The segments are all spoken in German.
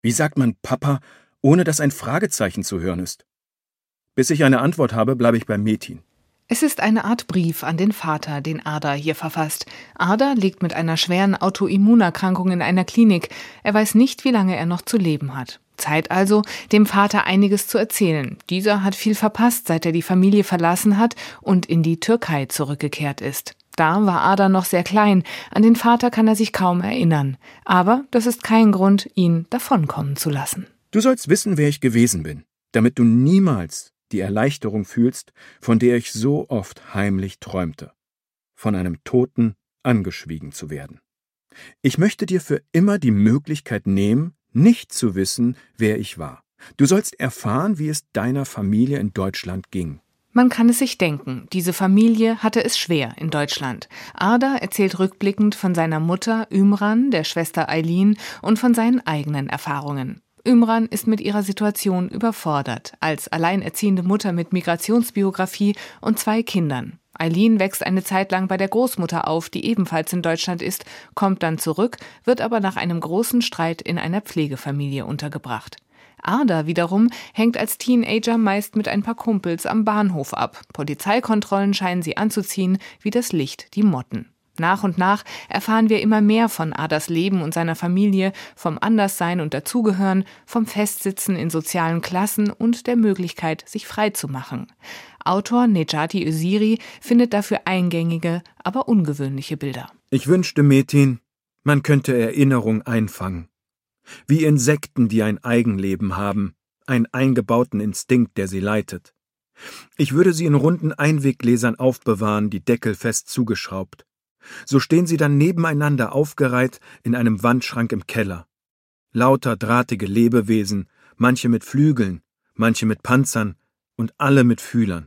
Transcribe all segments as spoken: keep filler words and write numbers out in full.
Wie sagt man Papa, ohne dass ein Fragezeichen zu hören ist? Bis ich eine Antwort habe, bleibe ich bei Metin. Es ist eine Art Brief an den Vater, den Arda hier verfasst. Arda liegt mit einer schweren Autoimmunerkrankung in einer Klinik. Er weiß nicht, wie lange er noch zu leben hat. Zeit also, dem Vater einiges zu erzählen. Dieser hat viel verpasst, seit er die Familie verlassen hat und in die Türkei zurückgekehrt ist. Da war Arda noch sehr klein, an den Vater kann er sich kaum erinnern. Aber das ist kein Grund, ihn davonkommen zu lassen. Du sollst wissen, wer ich gewesen bin, damit du niemals die Erleichterung fühlst, von der ich so oft heimlich träumte, von einem Toten angeschwiegen zu werden. Ich möchte dir für immer die Möglichkeit nehmen, nicht zu wissen, wer ich war. Du sollst erfahren, wie es deiner Familie in Deutschland ging. Man kann es sich denken, diese Familie hatte es schwer in Deutschland. Arda erzählt rückblickend von seiner Mutter Ümran, der Schwester Aylin und von seinen eigenen Erfahrungen. Ümran ist mit ihrer Situation überfordert, als alleinerziehende Mutter mit Migrationsbiografie und zwei Kindern. Aylin wächst eine Zeit lang bei der Großmutter auf, die ebenfalls in Deutschland ist, kommt dann zurück, wird aber nach einem großen Streit in einer Pflegefamilie untergebracht. Arda wiederum hängt als Teenager meist mit ein paar Kumpels am Bahnhof ab. Polizeikontrollen scheinen sie anzuziehen, wie das Licht die Motten. Nach und nach erfahren wir immer mehr von Ardas Leben und seiner Familie, vom Anderssein und Dazugehören, vom Festsitzen in sozialen Klassen und der Möglichkeit, sich frei zu machen. Autor Necati Öziri findet dafür eingängige, aber ungewöhnliche Bilder. Ich wünschte, Metin, man könnte Erinnerung einfangen. Wie Insekten, die ein Eigenleben haben, einen eingebauten Instinkt, der sie leitet. Ich würde sie in runden Einweggläsern aufbewahren, die Deckel fest zugeschraubt. So stehen sie dann nebeneinander aufgereiht in einem Wandschrank im Keller. Lauter drahtige Lebewesen, manche mit Flügeln, manche mit Panzern und alle mit Fühlern.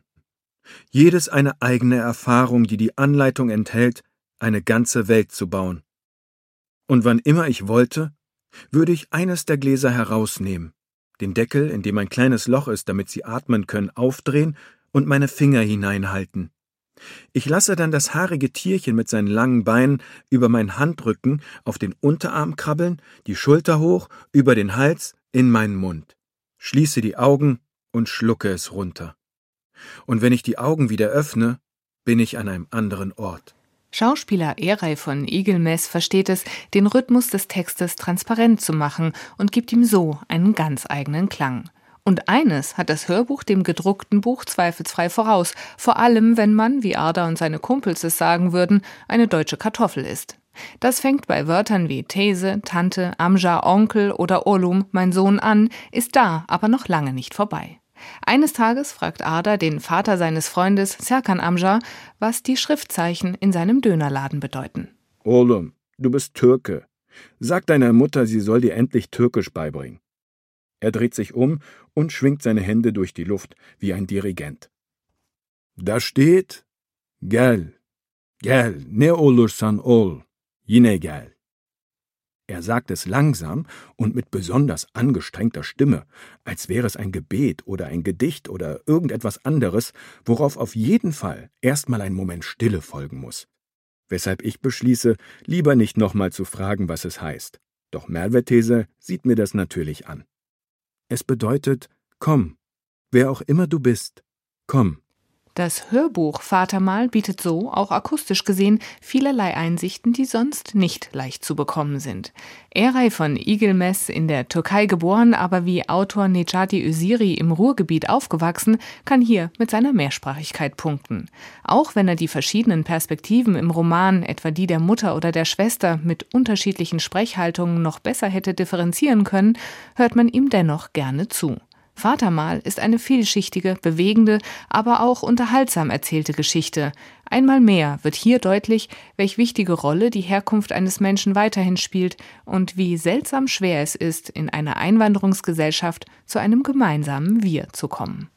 Jedes eine eigene Erfahrung, die die Anleitung enthält, eine ganze Welt zu bauen. Und wann immer ich wollte, würde ich eines der Gläser herausnehmen, den Deckel, in dem ein kleines Loch ist, damit sie atmen können, aufdrehen und meine Finger hineinhalten. Ich lasse dann das haarige Tierchen mit seinen langen Beinen über meinen Handrücken auf den Unterarm krabbeln, die Schulter hoch, über den Hals, in meinen Mund. Schließe die Augen und schlucke es runter. Und wenn ich die Augen wieder öffne, bin ich an einem anderen Ort. Schauspieler Eray von Igelmes versteht es, den Rhythmus des Textes transparent zu machen und gibt ihm so einen ganz eigenen Klang. Und eines hat das Hörbuch dem gedruckten Buch zweifelsfrei voraus, vor allem wenn man, wie Arda und seine Kumpels es sagen würden, eine deutsche Kartoffel ist. Das fängt bei Wörtern wie These, Tante, Amca, Onkel oder Oğlum, mein Sohn an, ist da aber noch lange nicht vorbei. Eines Tages fragt Arda den Vater seines Freundes Serkan Amca, was die Schriftzeichen in seinem Dönerladen bedeuten. Oğlum, du bist Türke. Sag deiner Mutter, sie soll dir endlich Türkisch beibringen. Er dreht sich um und schwingt seine Hände durch die Luft wie ein Dirigent. Da steht, gel, gel, ne olursan ol, yine gel. Er sagt es langsam und mit besonders angestrengter Stimme, als wäre es ein Gebet oder ein Gedicht oder irgendetwas anderes, worauf auf jeden Fall erstmal ein Moment Stille folgen muss. Weshalb ich beschließe, lieber nicht nochmal zu fragen, was es heißt. Doch Merve-These sieht mir das natürlich an. Es bedeutet, komm, wer auch immer du bist, komm. Das Hörbuch Vater mal bietet so, auch akustisch gesehen, vielerlei Einsichten, die sonst nicht leicht zu bekommen sind. Eray von Igelmes, in der Türkei geboren, aber wie Autor Necati Öziri im Ruhrgebiet aufgewachsen, kann hier mit seiner Mehrsprachigkeit punkten. Auch wenn er die verschiedenen Perspektiven im Roman, etwa die der Mutter oder der Schwester, mit unterschiedlichen Sprechhaltungen noch besser hätte differenzieren können, hört man ihm dennoch gerne zu. Vater mal ist eine vielschichtige, bewegende, aber auch unterhaltsam erzählte Geschichte. Einmal mehr wird hier deutlich, welch wichtige Rolle die Herkunft eines Menschen weiterhin spielt und wie seltsam schwer es ist, in einer Einwanderungsgesellschaft zu einem gemeinsamen Wir zu kommen.